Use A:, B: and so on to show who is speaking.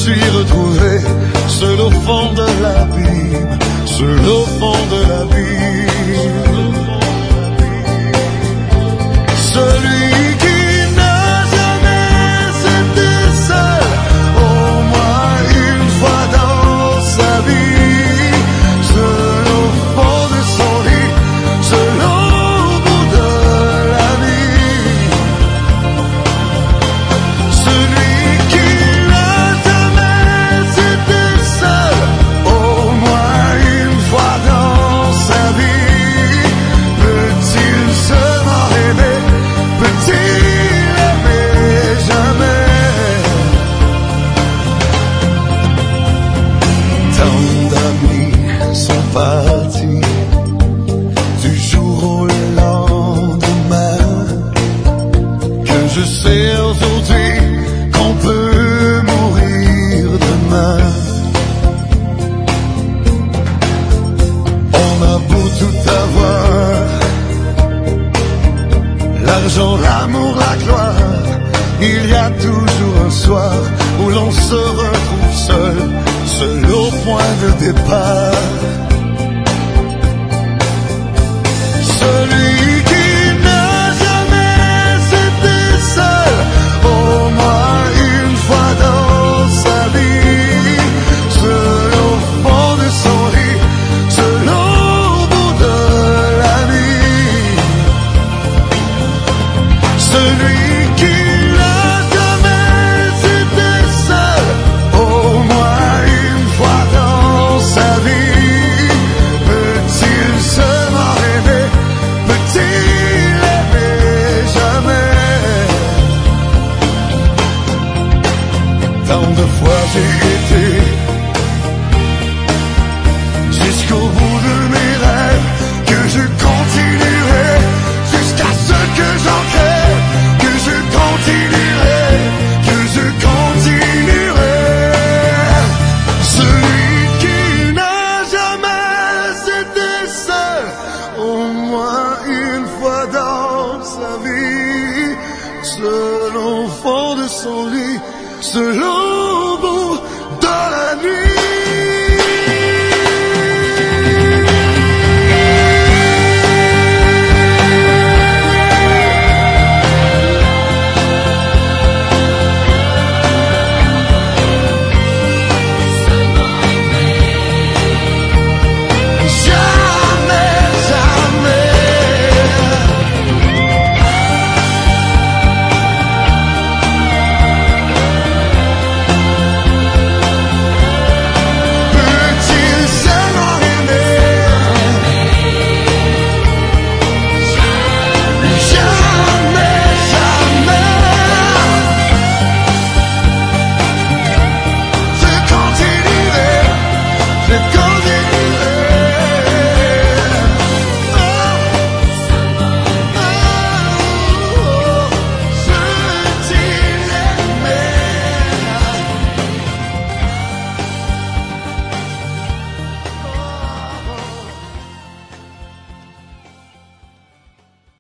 A: suis retrouvé seul au fond de l'abîme, seul au fond de l'abîme. Celui qui n'a jamais été seul, au moins une fois dans sa vie, seul au fond de son lit, seul au bout de la nuit. Celui qui n'a jamais été seul, au moins une fois dans sa vie, peut-il seulement rêver? Peut-il aimer jamais? Tant d'amis sont partis du jour au lendemain, que je sais aujourd'hui qu'on peut mourir demain. On a beau tout avoir, l'argent, l'amour, la gloire, il y a toujours un soir où l'on se retrouve seul, seul au point de départ. Celui qui n'a jamais été seul, au moins une fois dans sa vie, seul au fond de son lit, seul au bout de la nuit. Celui qui n'a jamais été seul, au moins une fois dans sa vie, peut-il seulement rêver? Peut-il aimer jamais? Tant de fois j'ai été